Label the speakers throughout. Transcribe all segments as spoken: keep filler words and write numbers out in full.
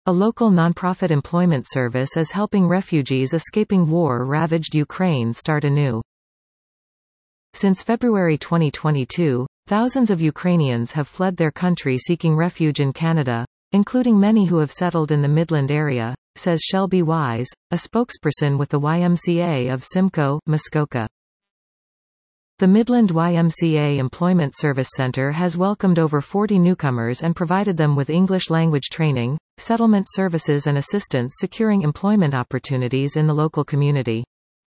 Speaker 1: A local nonprofit employment service is helping refugees escaping war-ravaged Ukraine start anew. Since February twenty twenty-two, thousands of Ukrainians have fled their country seeking refuge in Canada, including many who have settled in the Midland area, says Shelby Wise, a spokesperson with the Y M C A of Simcoe, Muskoka. The Midland Y M C A Employment Service Center has welcomed over forty newcomers and provided them with English language training, settlement services and assistance securing employment opportunities in the local community.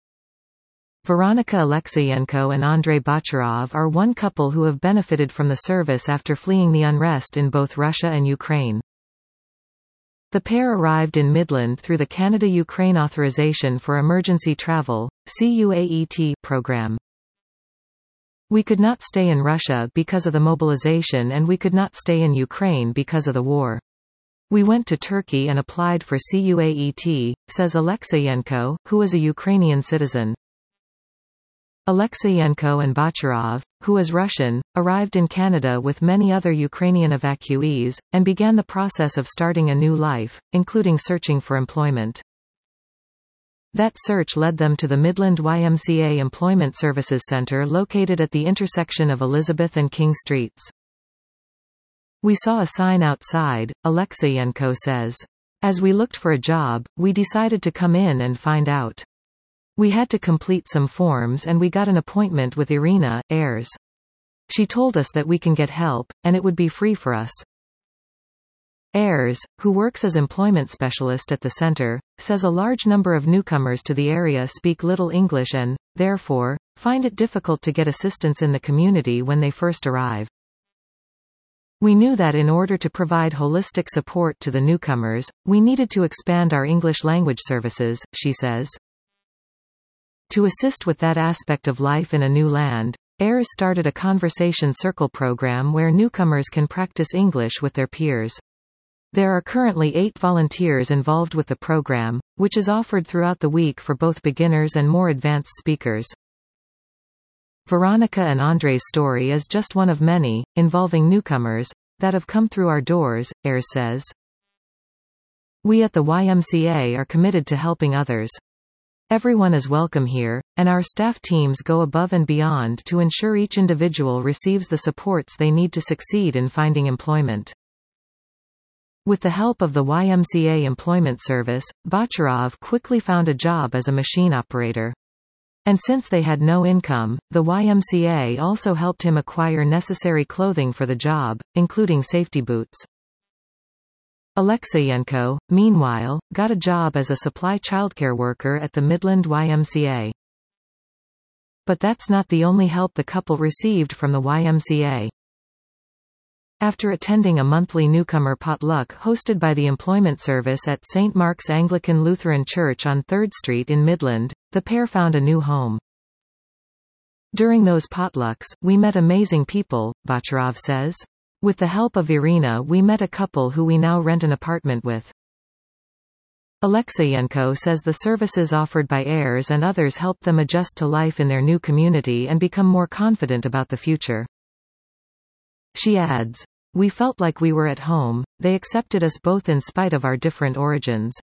Speaker 1: Veronica Alexeyenko and Andrei Bacharov are one couple who have benefited from the service after fleeing the unrest in both Russia and Ukraine. The pair arrived in Midland through the Canada-Ukraine Authorization for Emergency Travel (C U A E T) program. We could not stay in Russia because of the mobilization and we could not stay in Ukraine because of the war. We went to Turkey and applied for C U A E T, says Alexeyenko, who is a Ukrainian citizen. Alexeyenko and Bacharov, who is Russian, arrived in Canada with many other Ukrainian evacuees, and began the process of starting a new life, including searching for employment. That search led them to the Midland Y M C A Employment Services Center located at the intersection of Elizabeth and King Streets. We saw a sign outside, Alexeyenko says. As we looked for a job, we decided to come in and find out. We had to complete some forms and we got an appointment with Irina Ayres. She told us that we can get help, and it would be free for us. Ayres, who works as employment specialist at the center, says a large number of newcomers to the area speak little English and, therefore, find it difficult to get assistance in the community when they first arrive. We knew that in order to provide holistic support to the newcomers, we needed to expand our English language services, she says. To assist with that aspect of life in a new land, Ayres started a conversation circle program where newcomers can practice English with their peers. There are currently eight volunteers involved with the program, which is offered throughout the week for both beginners and more advanced speakers. Veronica and Andrei's story is just one of many, involving newcomers, that have come through our doors, Ayres says. We at the Y M C A are committed to helping others. Everyone is welcome here, and our staff teams go above and beyond to ensure each individual receives the supports they need to succeed in finding employment. With the help of the Y M C A Employment Service, Bacharov quickly found a job as a machine operator. And since they had no income, the Y M C A also helped him acquire necessary clothing for the job, including safety boots. Alexeyenko, meanwhile, got a job as a supply childcare worker at the Midland Y M C A. But that's not the only help the couple received from the Y M C A. After attending a monthly newcomer potluck hosted by the Employment Service at Saint Mark's Anglican Lutheran Church on third Street in Midland, the pair found a new home. During those potlucks, we met amazing people, Bacharov says. With the help of Irina we met a couple who we now rent an apartment with. Alexeyenko says the services offered by Ayres and others helped them adjust to life in their new community and become more confident about the future. She adds, "We felt like we were at home, they accepted us both in spite of our different origins."